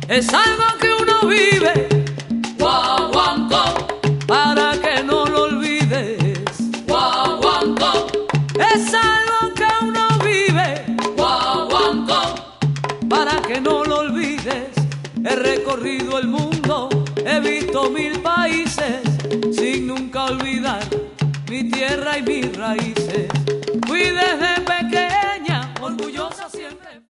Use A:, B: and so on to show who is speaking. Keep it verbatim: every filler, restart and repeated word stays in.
A: Es algo que uno vive, guaguancó, para que no lo olvides, guaguancó. Es algo que uno vive, guaguancó, para que no lo olvides. He recorrido el mundo, he visto mil países, sin nunca olvidar mi tierra y mis raíces. Fui desde